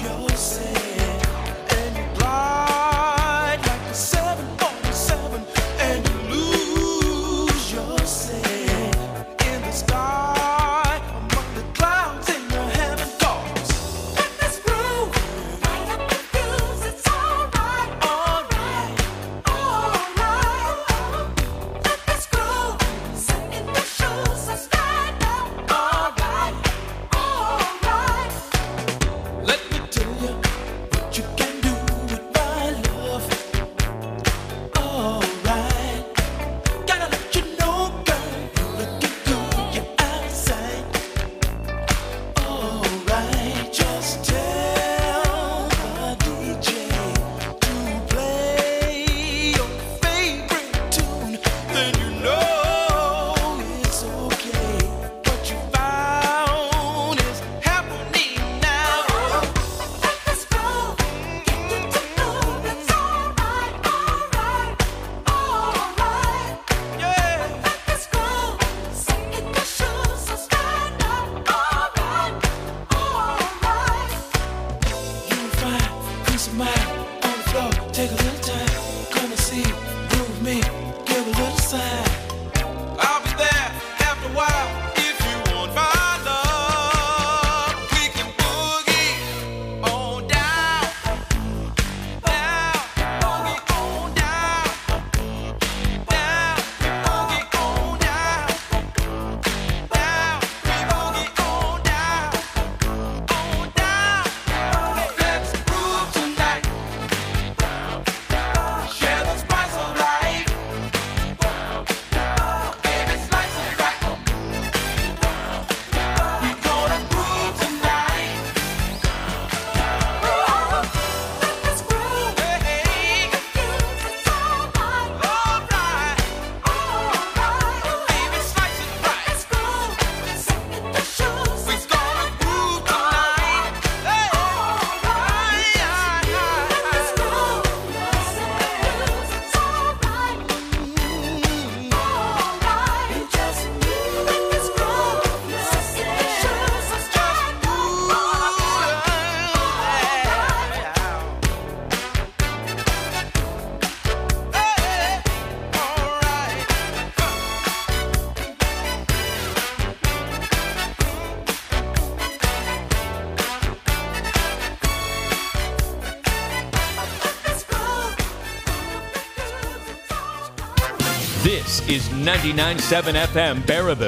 This is 99.7 FM Baraboo,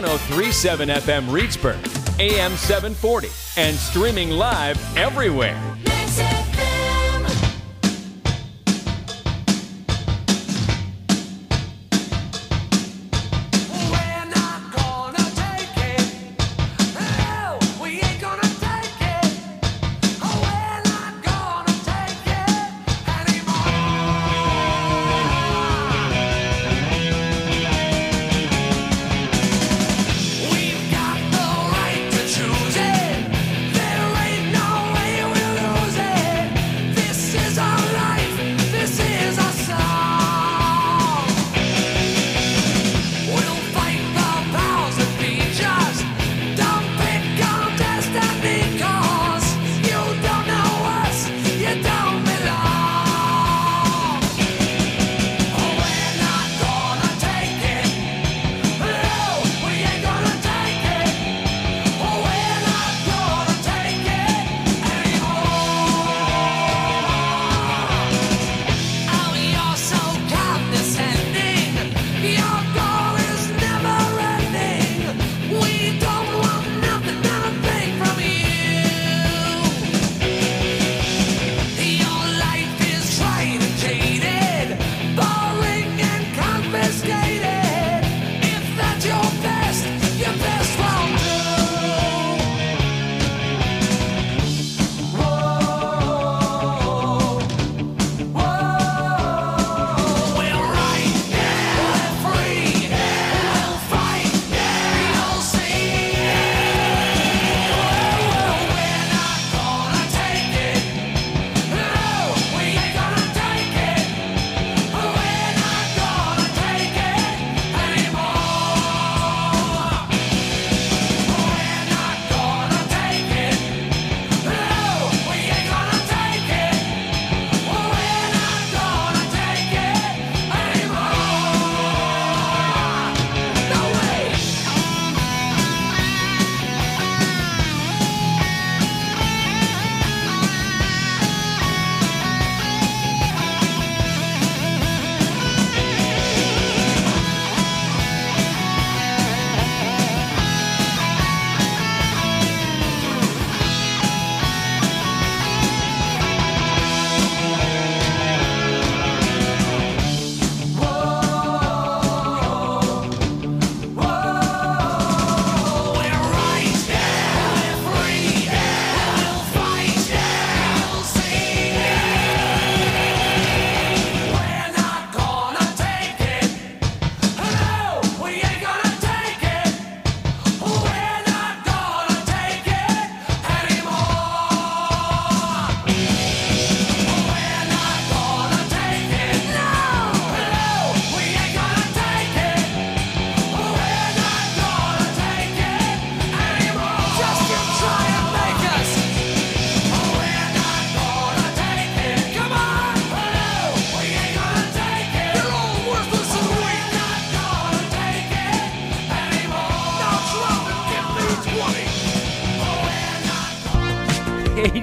103.7 FM Reedsburg, AM 740, and streaming live everywhere. We've got the right to choose it. There ain't no way we'll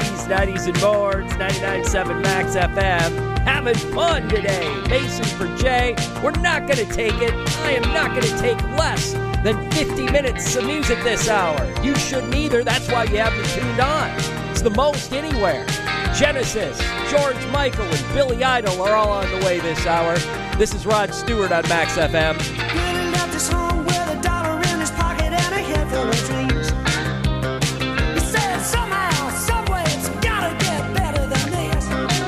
80s, 90s, and more. It's 99.7 Max FM. Having fun today. Mason for Jay. We're not going to take it. I am not going to take less than 50 minutes of music this hour. You shouldn't either. That's why you have me tuned on. It's the most anywhere. Genesis, George Michael, and Billy Idol are all on the way this hour. This is Rod Stewart on Max FM. Really left his home with a dollar in his pocket and a head full of dreams. He said somehow, someway, it's gotta get better than this.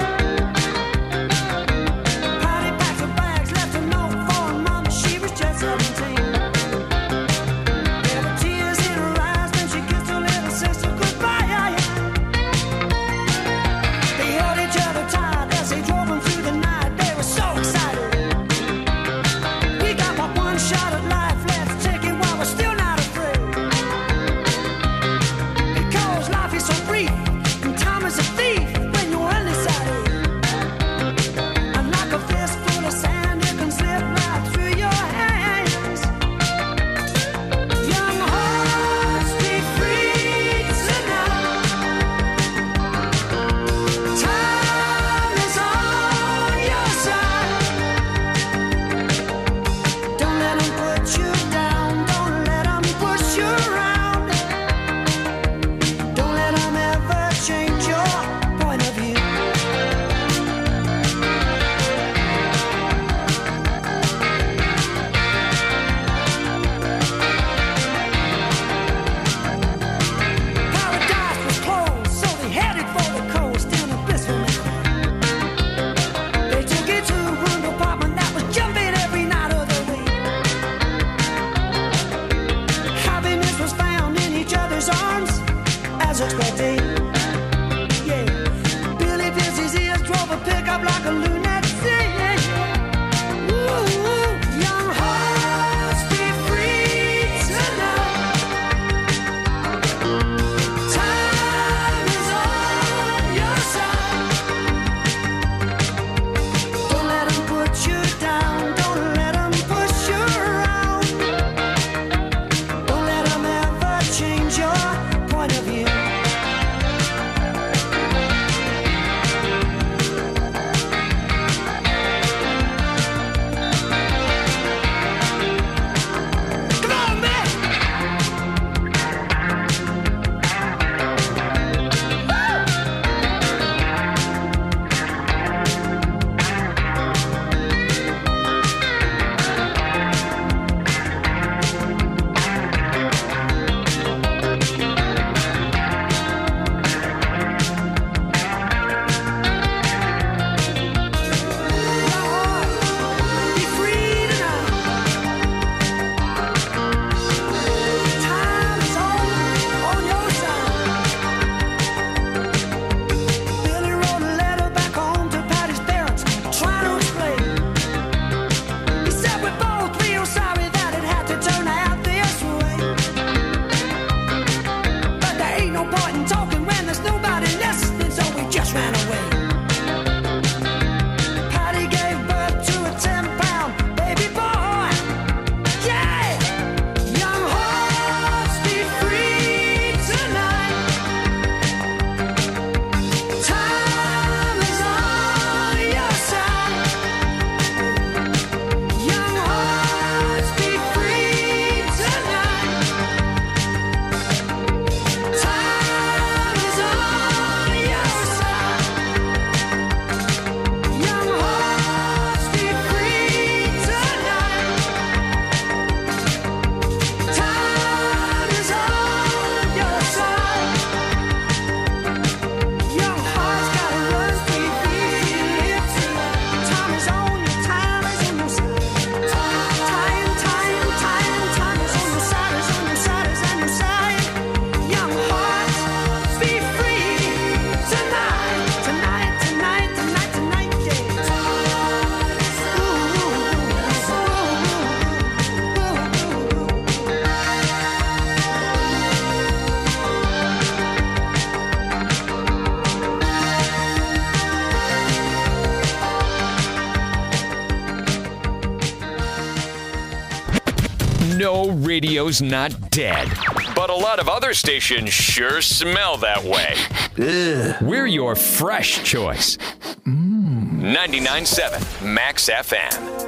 Patty packed her bags, left a note for her mama. She was just 17. There were tears in her eyes when she kissed her little sister goodbye. They held each other tight as they drove them through the night. They were so excited. We got but one shot at life, let's take it while we're still not afraid. Because life is so brief, and time is a thief when you're undecided. And like a fistful of sand, it can slip right through your hands. Young hearts, be free tonight. Time is on your side. Don't let them put you down. Don't let them push you around. Don't let them ever change your point of view. Paradise was closed, so they headed for the coast in a blissful night. They took it to a room apartment that was jumping every night of the week. Happiness was found in each other's arms, as expected. Yeah, Billy pierced his ears, drove a pickup like a lunatic. Ooh, young hearts, be free tonight. Time is on your side. Don't let them put you down. Don't let them push you around. Don't let them ever change your point of view. Come on, man! Be free tonight. Time is on your side. Billy wrote a letter back home to Patty's parents, trying to explain. He said we both real sorry that it had to turn out this way. But there ain't no point in talking when there's nobody listening, so we just ran away. Patty gave birth to a 10-pound baby boy. Yeah! Young hearts, be free tonight. Time is on your side. Young hearts, be free tonight. Time is on your side. Young hearts, be free tonight. Time is on your side. Young hearts gotta run free, live tonight. Time is on your side. Time is on your side, is on your side. Young hearts, be free tonight, No, radio's not dead, but a lot of other stations sure smell that way. We're your fresh choice. 99.7 Max FM.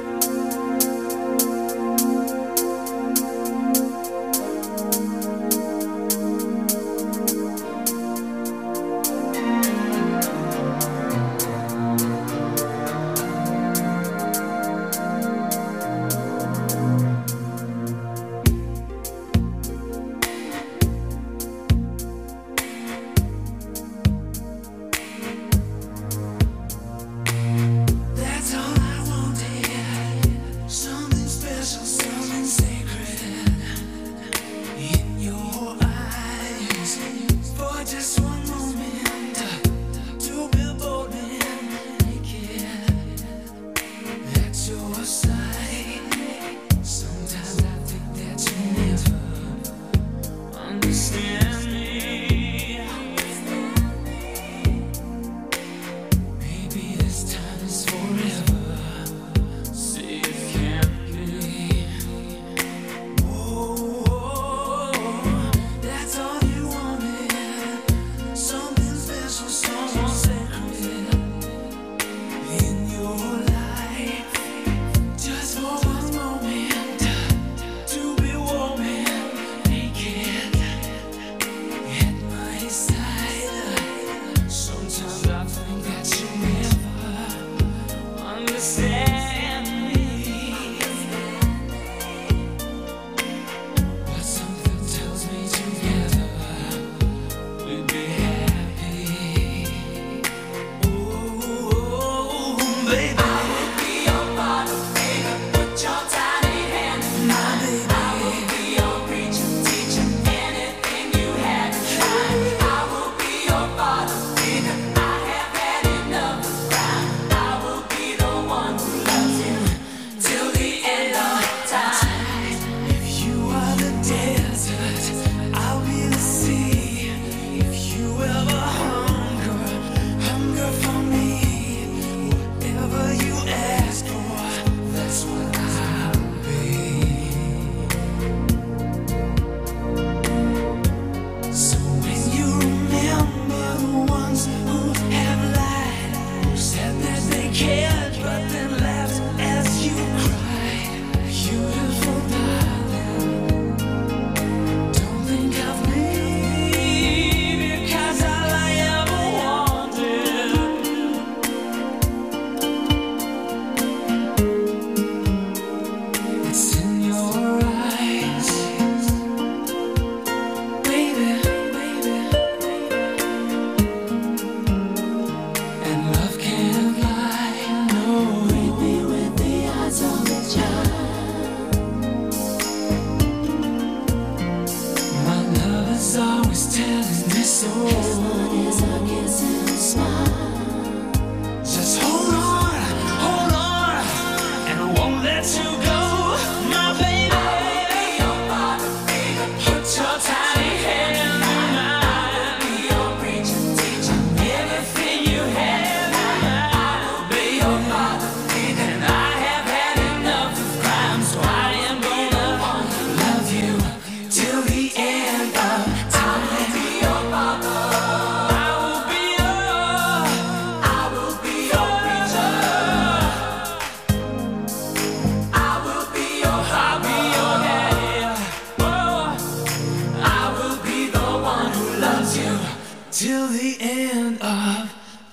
Till the end of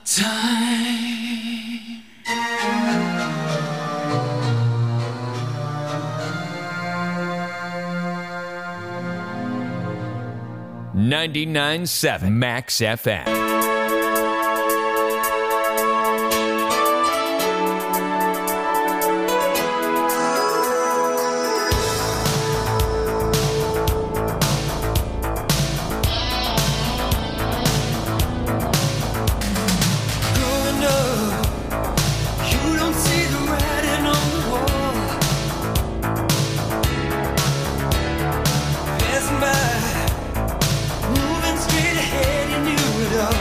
time. 99.7 Max FM. Moving straight ahead, you knew it all.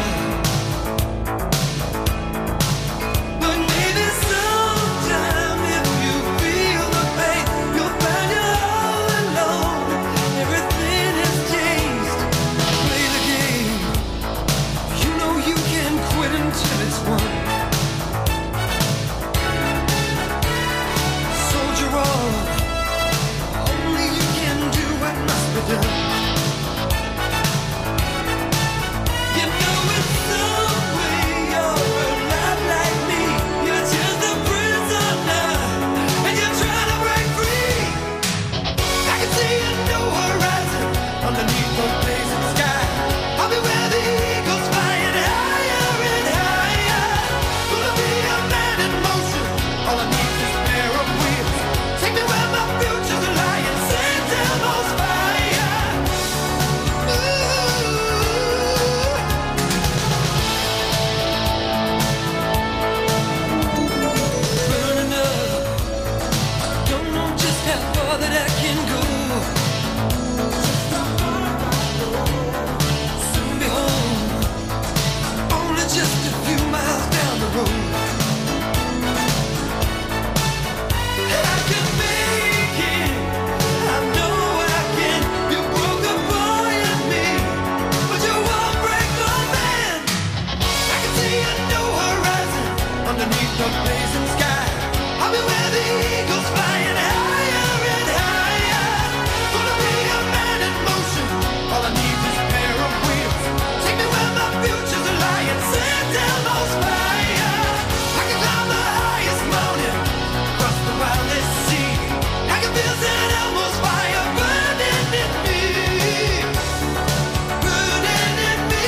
underneath the blazing sky. I'll be where the eagles flying higher and higher. Gonna be a man in motion. All I need is a pair of wheels. Take me where my future's lying. Set down those fire. I can climb the highest mountain, cross the wildest sea. I can feel St. Elmo's fire burning in me, burning in me.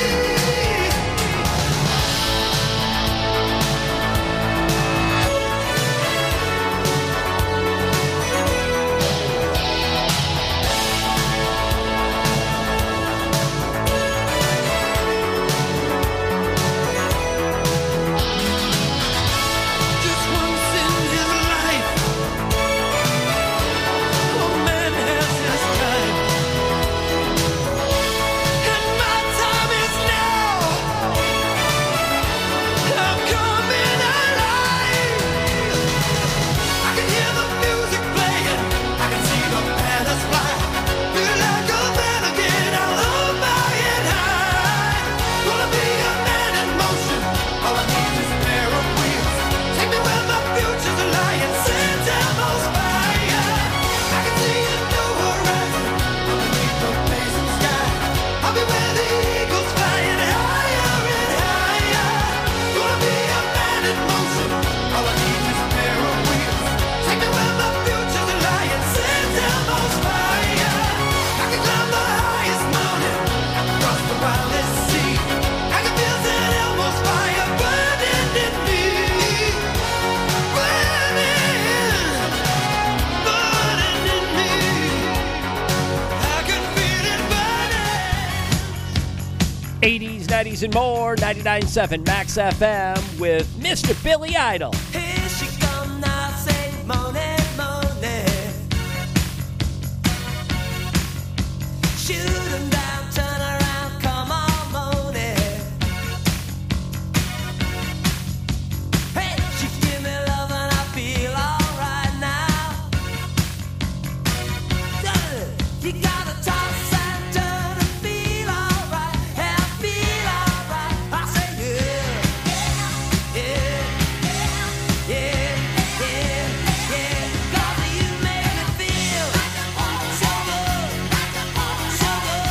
Just once in his life, oh man has his time, and my time is now. I'm coming alive. I can hear the music playing, I can see the banners fly. Feel like a man again, I'll hold my head high. Gonna be a man in motion, all I need is a pair of wheels. Take me where my future's lying, set down those fire. I can see a new horizon, underneath the blazing sky. I'll be where the eagles flying higher and higher. Gonna be a man in motion, all I need is a pair of wheels. Take me where my future's lying, set down those fire. I can climb the highest mountain, cross the wildest sea. I can feel St. Elmo's fire burning in me, burning, burning in me. I can feel it burning. 80s, 90s, and more. 99.7 Max FM with Mr. Billy Idol. Here she come now, say money, money. Shoot 'em down, turn around, come on, money. Hey, she give me love and I feel alright now. You gotta toss and turn and feel alright, and feel alright. I say yeah, yeah, yeah, yeah, yeah. 'Cause you make me feel so good, so good.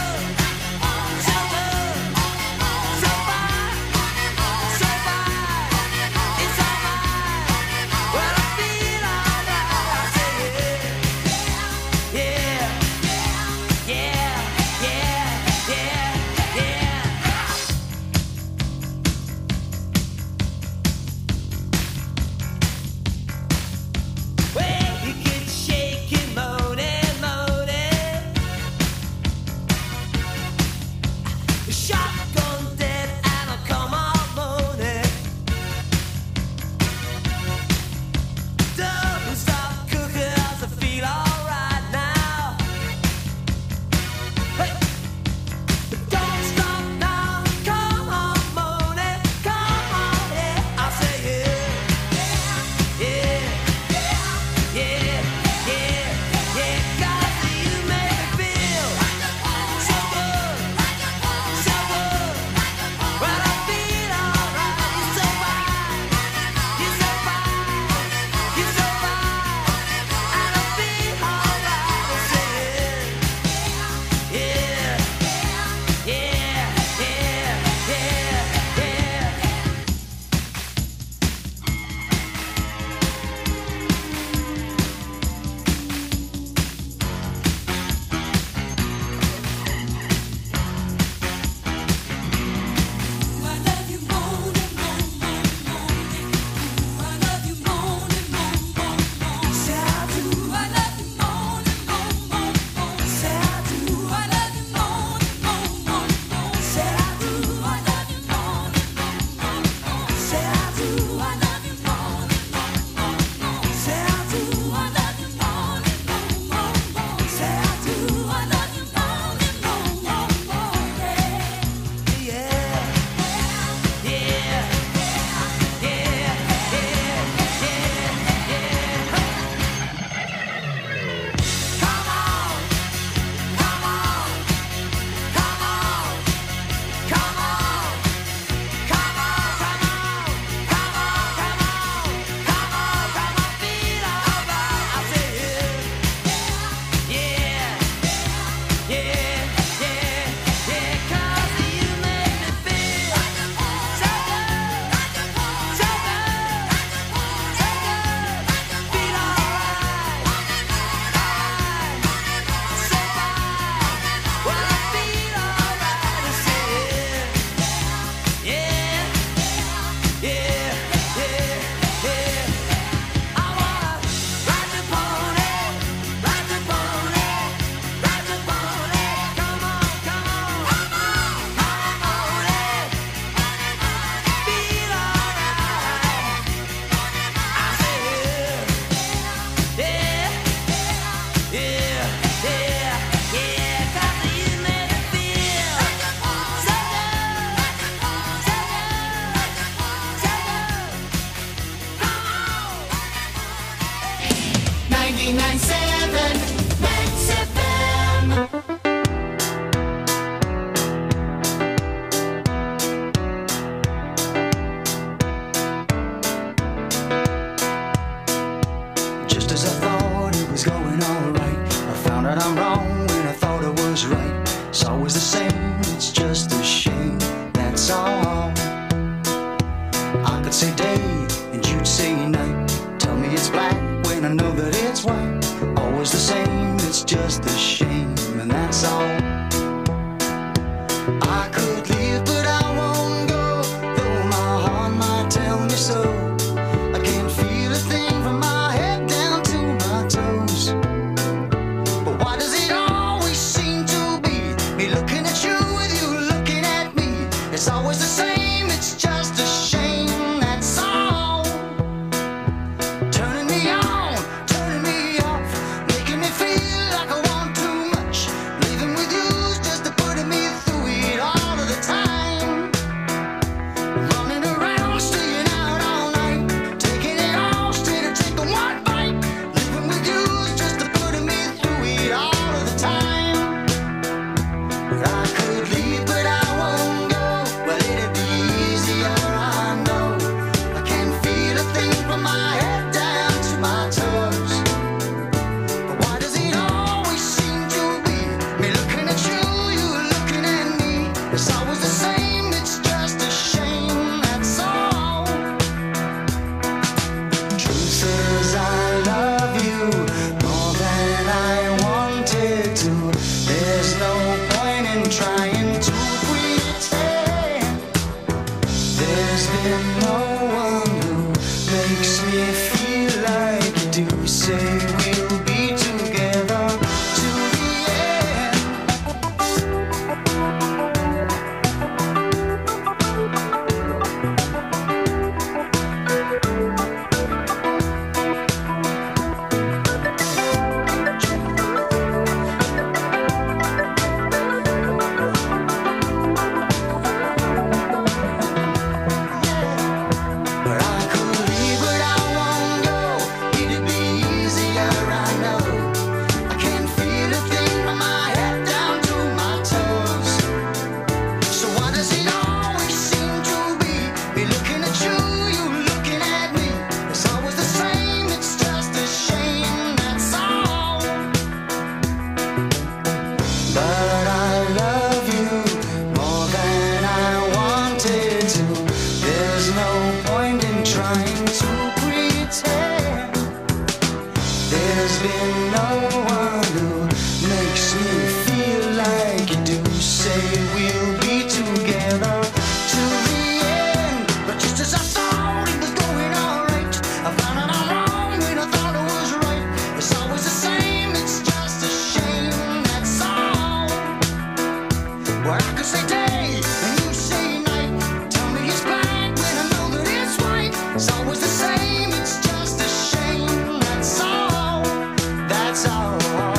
could say day and you'd say night. Tell me it's black when I know that it's white. Always the same, it's just a shame, and that's all. I could leave, but I won't go, though my heart might tell me so. I can't feel a thing from my head down to my toes. But why does it always seem to be me looking at you with you looking at me? It's always the same, it's just a shame, that's all. Turning me on, turning me off, making me feel like I want too much. Leaving with you's just putting me through it all of the time. Running around, staying out all night, taking it all instead of taking one bite. Living with you's just putting me through it all of the time. But I could leave, but I won't go. Well, it'd be easier, I know. I can't feel a thing from my head down to my toes. But why does it always seem to be me looking at you, you looking at me? It's always the same, it's just a shame, that's all. Truth is I love you more than I wanted to. There's no point in trying to pretend. There's been no one who makes me feel like you do. Say we'll be together to the end. But I could leave, but I won't go. It'd be easier, I know. I can't feel a thing from my head down to my toes. So why does it always seem to be me looking at you, you looking at me? It's always the same, it's just a shame, that's all. But I love you more than I wanted to. There's no point in trying to pretend. There's been no one who makes me feel like you do. Say we'll be together to the end. But just as I thought it was going alright, I found out I'm wrong when I thought it was right. It's always the same, it's just a shame, that's all. Well, I could say day and you say night. Tell me it's black when I know that it's white. It's always the same, it's just a shame, that's all. That's all.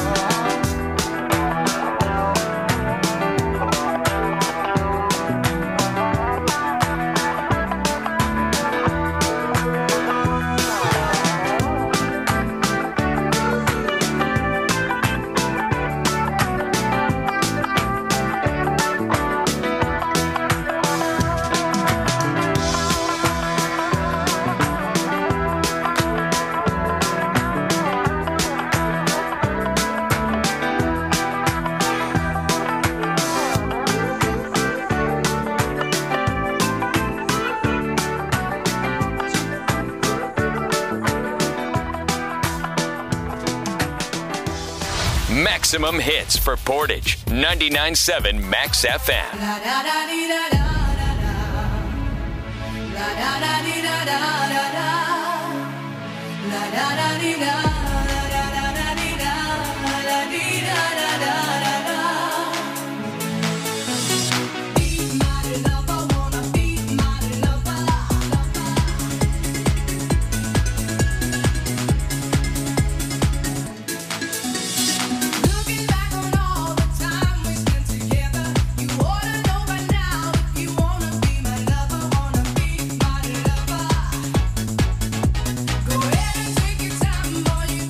Maximum hits for Portage. 99.7 Max FM. La da da dee da da da da. La da da dee da da da da. La da da dee da da da da dee da da dee da da da da da. Be my lover, wanna be my lover. Looking back on all the time we spent together, you ought to know by now if you wanna be my lover, wanna be my lover. Go ahead and take your time, boy, you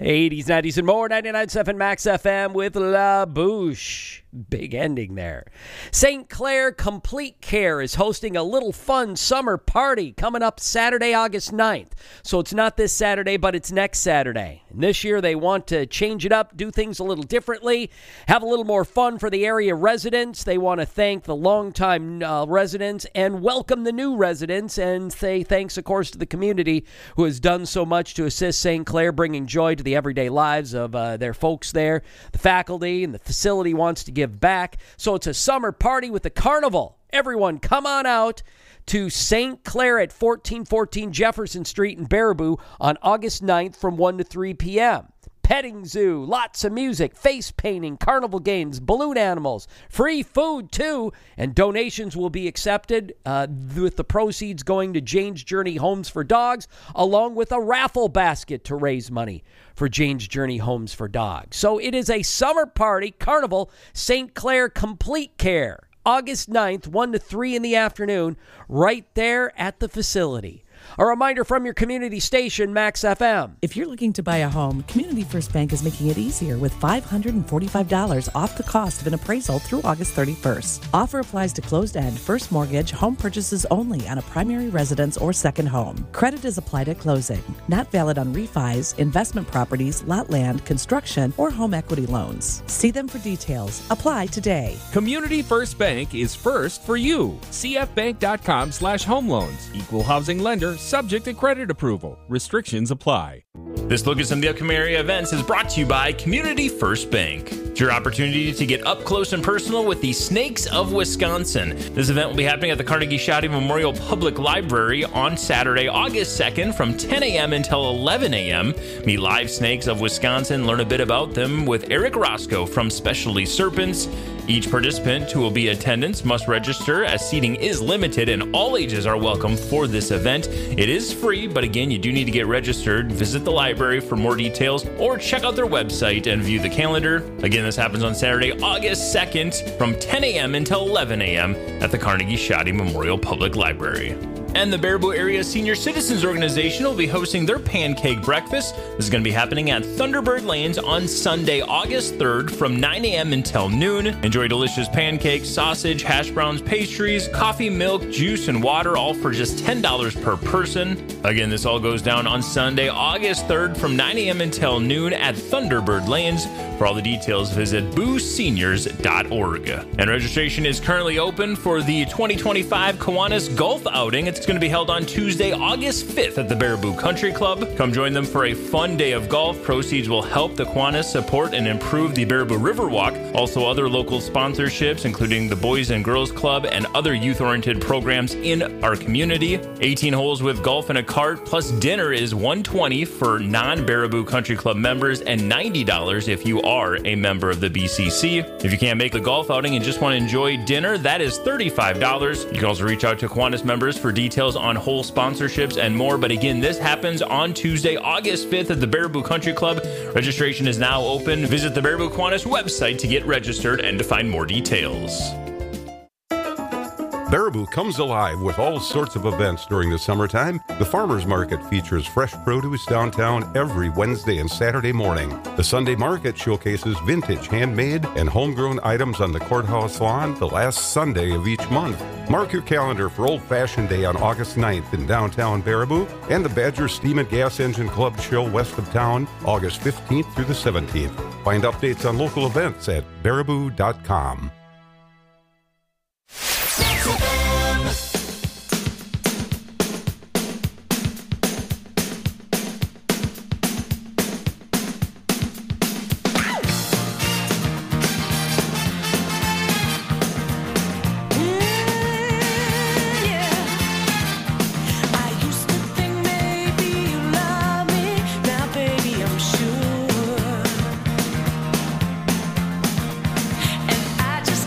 80s, 90s, and more. 99.7 Max FM with La Bouche. Big ending there. St. Clair Complete Care is hosting a little fun summer party coming up Saturday, August 9th. So it's not this Saturday, but it's next Saturday. And this year they want to change it up, do things a little differently, have a little more fun for the area residents. They want to thank the longtime residents and welcome the new residents and say thanks, of course, to the community who has done so much to assist St. Clair, bringing joy to the everyday lives of their folks there. The faculty and the facility wants to give back. So it's a summer party with the carnival. Everyone come on out to St. Clair at 1414 Jefferson Street in Baraboo on August 9th from 1 to 3 p.m. Petting zoo, lots of music, face painting, carnival games, balloon animals, free food too, and donations will be accepted with the proceeds going to Jane's Journey Homes for Dogs, along with a raffle basket to raise money for Jane's Journey Homes for Dogs. So it is a summer party, carnival, St. Clair Complete Care, August 9th, 1 to 3 in the afternoon, right there at the facility. A reminder from your community station, Max FM. If you're looking to buy a home, Community First Bank is making it easier with $545 off the cost of an appraisal through August 31st. Offer applies to closed-end, first mortgage, home purchases only on a primary residence or second home. Credit is applied at closing. Not valid on refis, investment properties, lot land, construction, or home equity loans. See them for details. Apply today. Community First Bank is first for you. cfbank.com/home loans. Equal housing lender. Subject to credit approval. Restrictions apply. This look at some of the upcoming area events is brought to you by Community First Bank. It's your opportunity to get up close and personal with the Snakes of Wisconsin. This event will be happening at the Carnegie Shouty Memorial Public Library on Saturday, August 2nd from 10 a.m. until 11 a.m. Meet live snakes of Wisconsin, learn a bit about them with Eric Roscoe from Specialty Serpents. Each participant who will be in attendance must register as seating is limited and all ages are welcome for this event. It is free, but again, you do need to get registered. Visit the library for more details or check out their website and view the calendar. Again, this happens on Saturday, August 2nd from 10 a.m. until 11 a.m. at the Carnegie Shouty Memorial Public Library. And the Baraboo Area Senior Citizens Organization will be hosting their pancake breakfast. This is going to be happening at Thunderbird Lanes on Sunday, August 3rd from 9 a.m. until noon. Enjoy delicious pancakes, sausage, hash browns, pastries, coffee, milk, juice, and water, all for just $10 per person. Again, this all goes down on Sunday, August 3rd from 9 a.m. until noon at Thunderbird Lanes. For all the details, visit booseniors.org. And registration is currently open for the 2025 Kiwanis Golf Outing. It's going to be held on Tuesday, August 5th at the Baraboo Country Club. Come join them for a fun day of golf. Proceeds will help the Kiwanis support and improve the Baraboo Riverwalk. Also, other local sponsorships, including the Boys and Girls Club and other youth-oriented programs in our community. 18 holes with golf and a cart, plus dinner is $120 for non-Baraboo Country Club members and $90 if you are a member of the BCC. If you can't make the golf outing and just want to enjoy dinner, that is $35. You can also reach out to Kiwanis members for details on whole sponsorships and more. But again, this happens on Tuesday, August 5th at the Baraboo Country Club. Registration is now open. Visit the Baraboo Kiwanis website to get registered and to find more details. Baraboo comes alive with all sorts of events during the summertime. The Farmers Market features fresh produce downtown every Wednesday and Saturday morning. The Sunday Market showcases vintage, handmade, and homegrown items on the courthouse lawn the last Sunday of each month. Mark your calendar for Old Fashioned Day on August 9th in downtown Baraboo and the Badger Steam and Gas Engine Club show west of town, August 15th through the 17th. Find updates on local events at baraboo.com. I just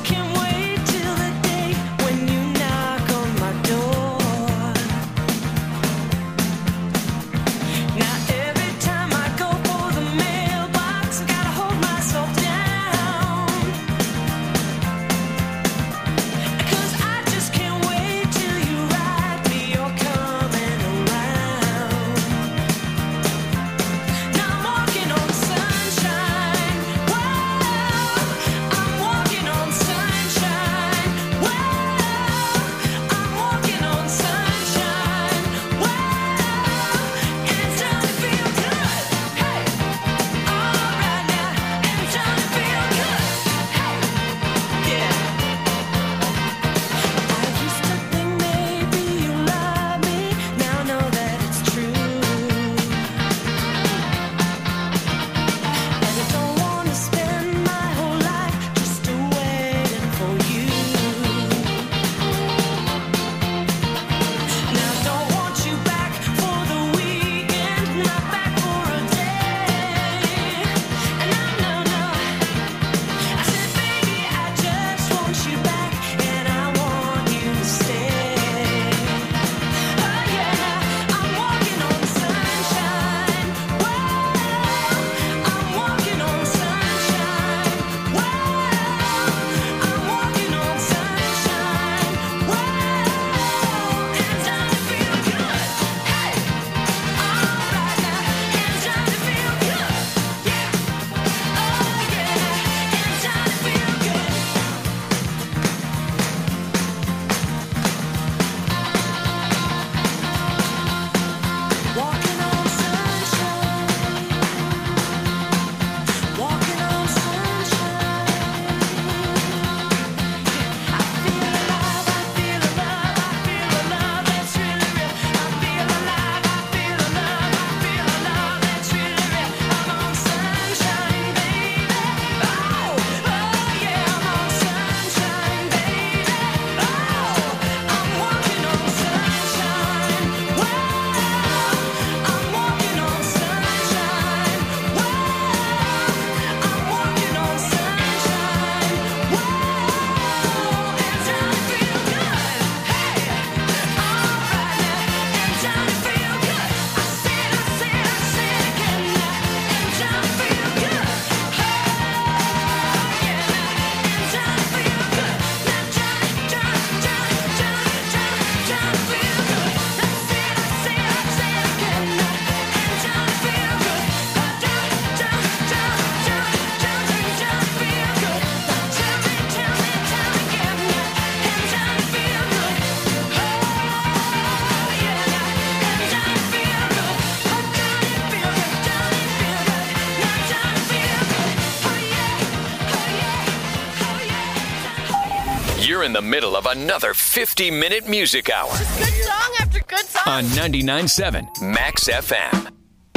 You're in the middle of another 50-minute music hour Good song after good song. on 99.7 Max FM.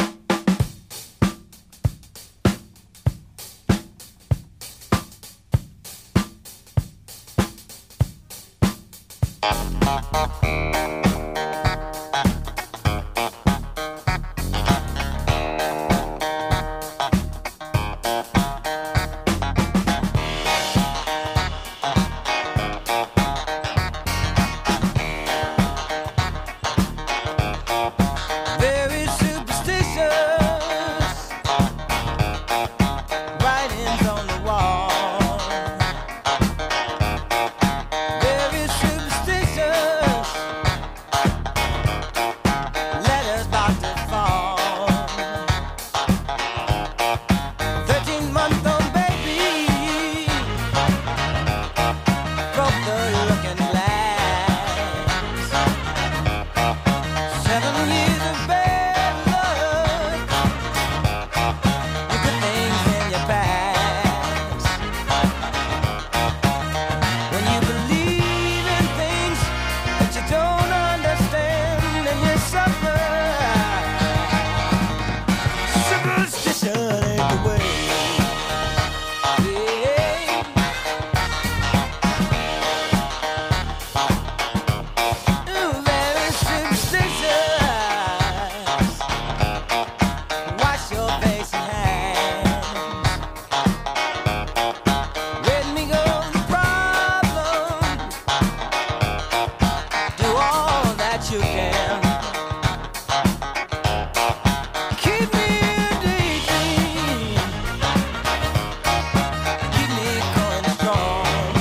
Very superstitious, writings on the wall. Very superstitious, letters about to fall. 13-month-old baby broke the looking glass. 7 years of bad luck, you put things in your past. When you believe in things that you don't understand, and you suffer. Superstition ain't the way. Ooh, very superstitious. Wash your face and hands. Let me go the problem. Do all that you can. Keep me daydream. Keep me going strong.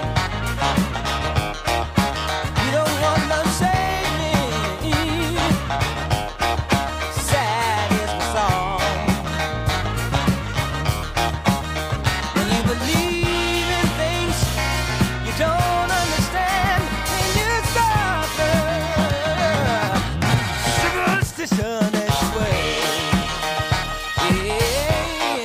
You don't want to save me. Sad is the song. When you believe in things you don't understand, and you suffer. Superstition is the way. Yeah.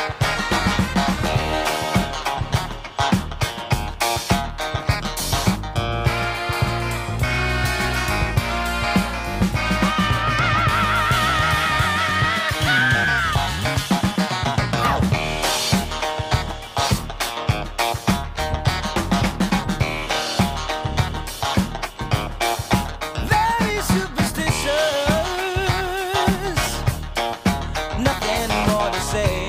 Very superstitious, nothing more to say.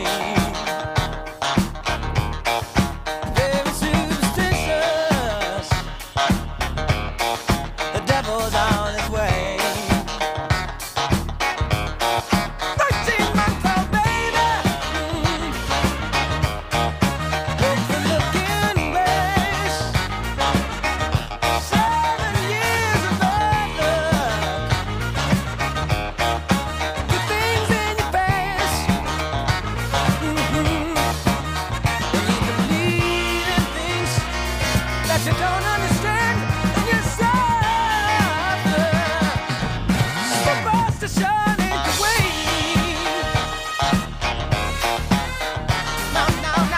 Very superstitious, the devil's on his way. 13-month-old baby, broke the looking glass. 7 years of bad luck, good things in your past. When you believe in things that you don't understand, and you suffer. Superstition ain't the way. No, no, no.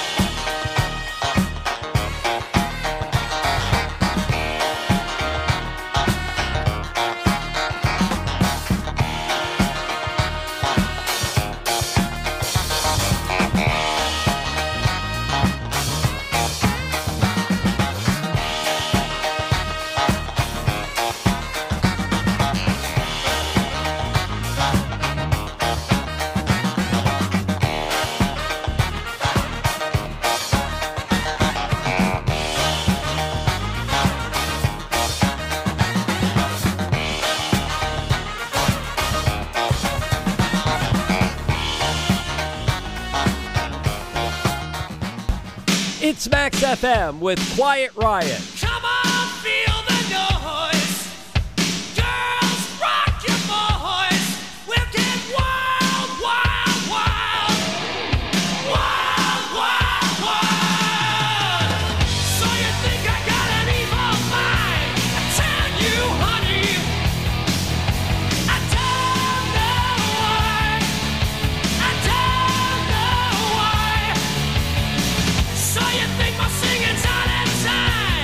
It's Max FM with Quiet Riot. Come on, feel the noise. Girls, rock your boys. We'll get wild, wild, wild. Wild, wild, wild. So you think I got an evil mind? I tell you, honey, I don't know why. I don't know why. So you think my singing's out of time?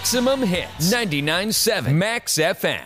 Maximum hits. 99.7 Max FM.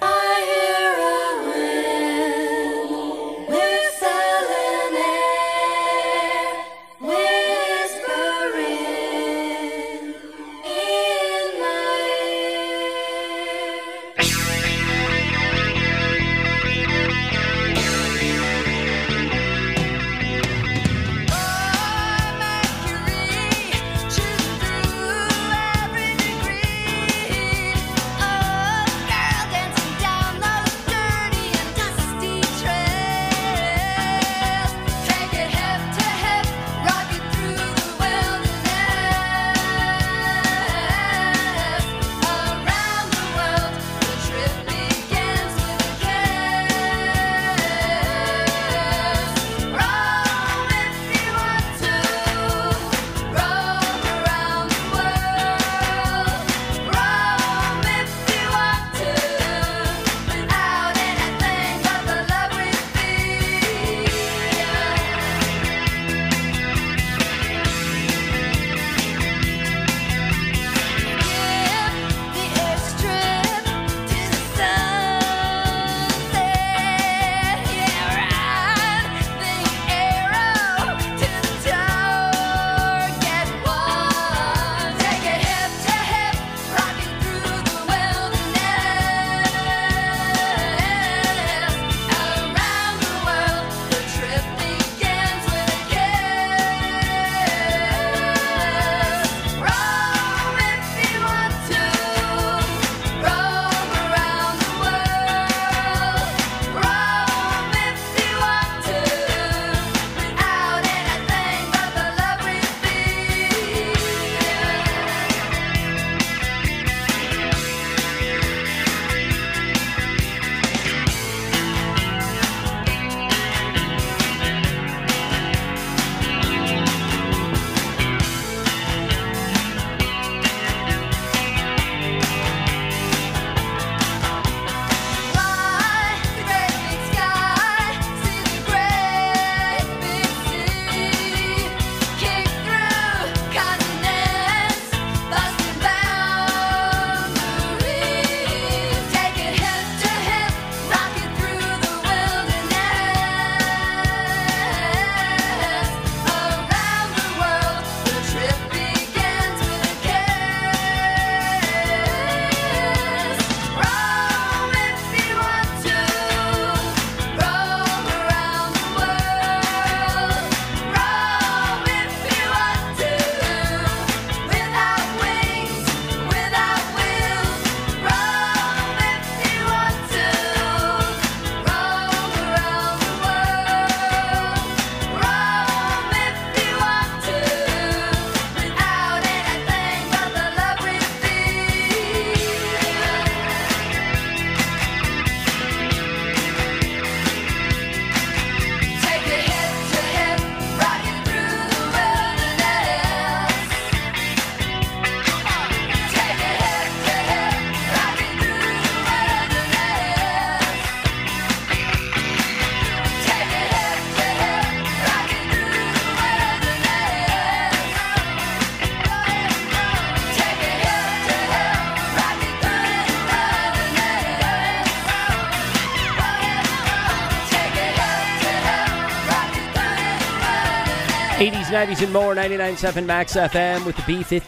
'80s, '90s, and more. 99.7 Max FM with the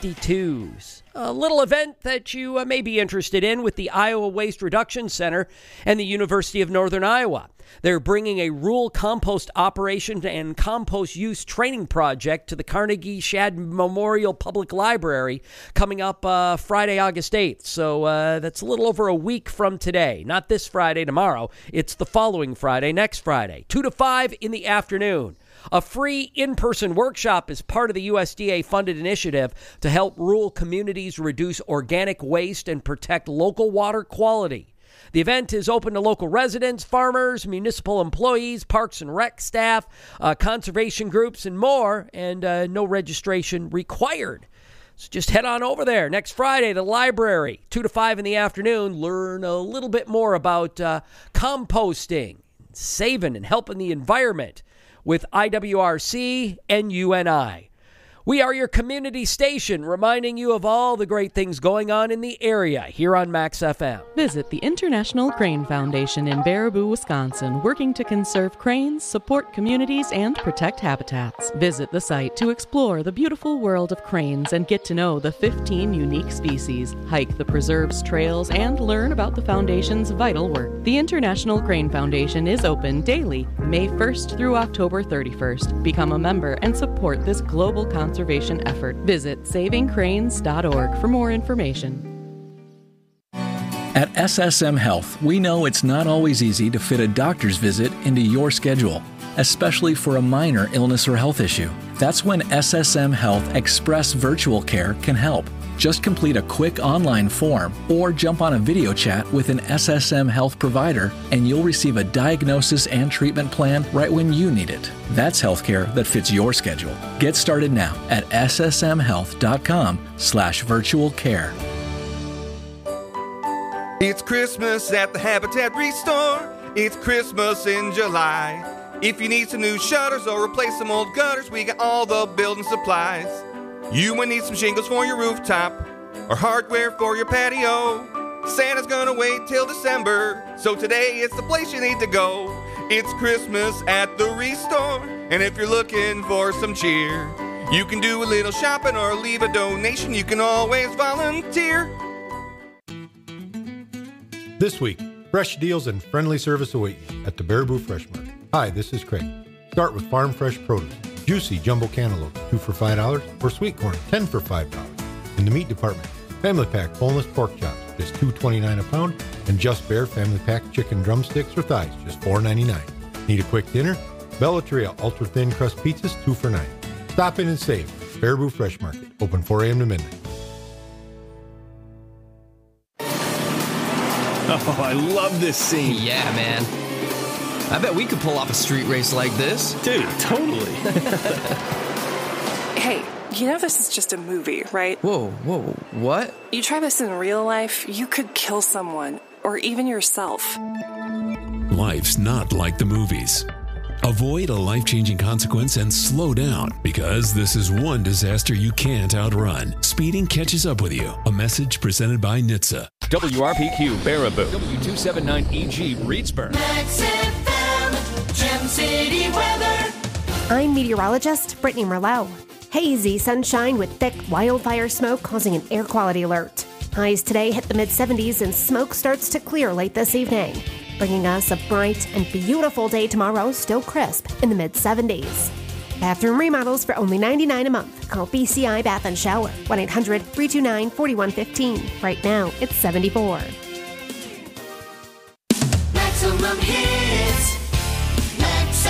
B-52s. A little event that you may be interested in with the Iowa Waste Reduction Center and the University of Northern Iowa. They're bringing a rural compost operation and compost use training project to the Carnegie Shad Memorial Public Library coming up Friday, August 8th. So that's a little over a week from today. Not this Friday, tomorrow. It's the following Friday, next Friday, 2 to 5 in the afternoon. A free in-person workshop is part of the USDA-funded initiative to help rural communities reduce organic waste and protect local water quality. The event is open to local residents, farmers, municipal employees, parks and rec staff, conservation groups, and more, and no registration required. So just head on over there next Friday, the library, 2 to 5 in the afternoon. Learn a little bit more about composting, saving, and helping the environment with IWRC and UNI. We are your community station, reminding you of all the great things going on in the area here on Max FM. Visit the International Crane Foundation in Baraboo, Wisconsin, working to conserve cranes, support communities, and protect habitats. Visit the site to explore the beautiful world of cranes and get to know the 15 unique species, hike the preserve's trails, and learn about the foundation's vital work. The International Crane Foundation is open daily, May 1st through October 31st. Become a member and support this global conservation effort. Visit savingcranes.org for more information. At SSM Health, we know it's not always easy to fit a doctor's visit into your schedule, especially for a minor illness or health issue. That's when SSM Health Express Virtual Care can help. Just complete a quick online form or jump on a video chat with an SSM Health provider and you'll receive a diagnosis and treatment plan right when you need it. That's healthcare that fits your schedule. Get started now at ssmhealth.com/virtual care. It's Christmas at the Habitat Restore. It's Christmas in July. If you need some new shutters or replace some old gutters, we got all the building supplies. You might need some shingles for your rooftop or hardware for your patio. Santa's gonna wait till December, so today it's the place you need to go. It's Christmas at the Restore, and if you're looking for some cheer, you can do a little shopping or leave a donation. You can always volunteer. This week, fresh deals and friendly service await you at the Baraboo Fresh Market. Hi, this is Craig. Start with farm fresh produce. Juicy jumbo cantaloupe, 2 for $5, or sweet corn, 10 for $5. In the meat department, family pack boneless pork chops, just $2.29 a pound, and Just Bare family pack chicken drumsticks or thighs, just $4.99. Need a quick dinner? Bella Tria ultra thin crust pizzas, 2 for $9. Stop in and save. Baraboo Fresh Market, open 4 a.m. to midnight. Oh, I love this scene. Yeah, man. I bet we could pull off a street race like this. Dude, totally. Hey, you know this is just a movie, right? Whoa, what? You try this in real life, you could kill someone, or even yourself. Life's not like the movies. Avoid a life-changing consequence and slow down, because this is one disaster you can't outrun. Speeding catches up with you. A message presented by NHTSA. WRPQ Baraboo, W279EG Reedsburg. Max FM, Gem City weather. I'm meteorologist Brittany Merlot. Hazy sunshine with thick wildfire smoke causing an air quality alert. Highs today hit the mid-70s and smoke starts to clear late this evening, bringing us a bright and beautiful day tomorrow, still crisp in the mid-70s. Bathroom remodels for only $99 a month. Call BCI Bath & Shower, 1-800-329-4115. Right now, it's $74. Maximum hits. Max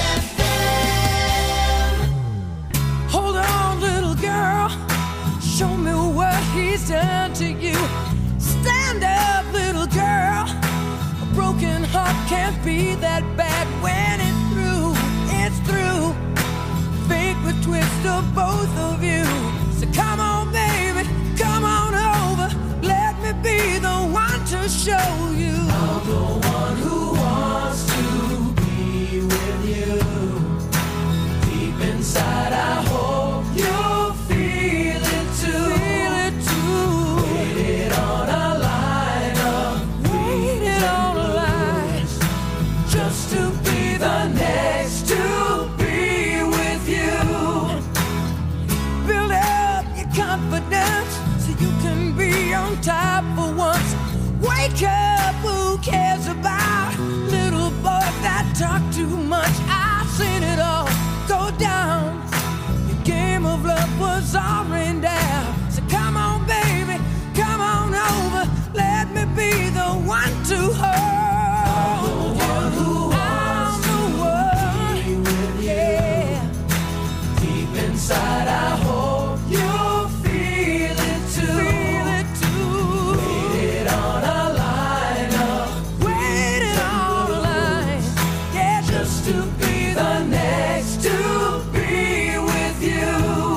FM. Hold on, little girl. Show me what he's done to you. Stand up, little girl. A broken heart can't be that bad when it's through. It's through. Fate would twist of both of you. So come on, baby, come on over. Let me be the one to show you. I'm the one who wants to be with you. Deep inside, I hope you'll feel it too. Feel it too. Waited on a lineup. Waited on a line. Just to be the next to be with you. Build up your confidence so you can be on top for once. Wake up, who cares about little boys that talk too much? I've seen it all go down. Your game of love was all rained down. So come on, baby, come on over. Let me be the one to hold you. I'm the one who wants to be with you. Yeah. Deep inside, I hope you'll feel it too. Feel it too. Waited on a lineup. Waited on a line. Yeah, just to be the next to be with you.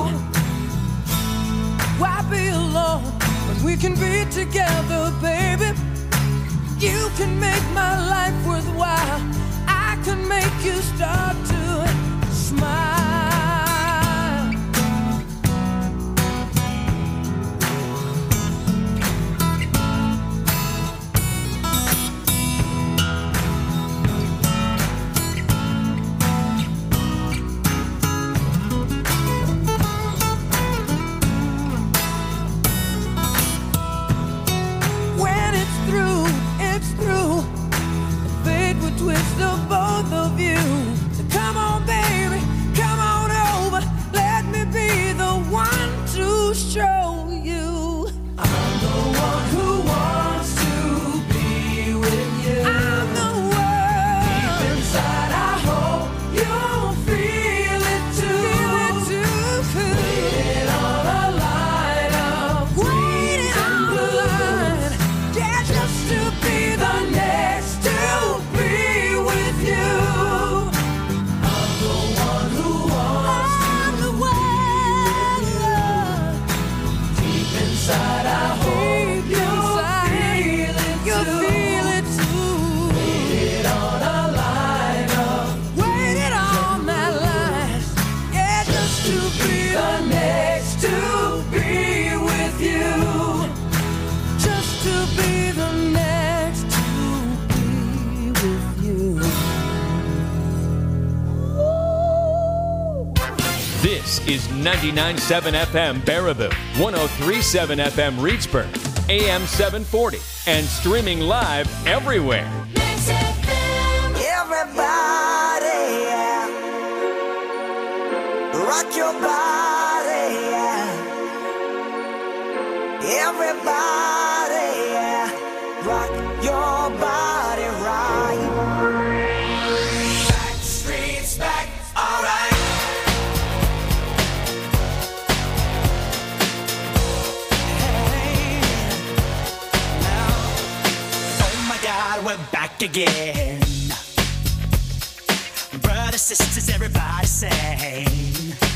Why be alone when we can be together, baby? You can make my life worthwhile. I can make you start to smile. This is 99.7 FM Baraboo, 103.7 FM Reedsburg, AM 740, and streaming live everywhere. Everybody, yeah. Rock your body, yeah. Everybody, yeah. Rock your body right. Back streets back, alright. Hey, now, oh my God, we're back again. Brothers, sisters, everybody sing.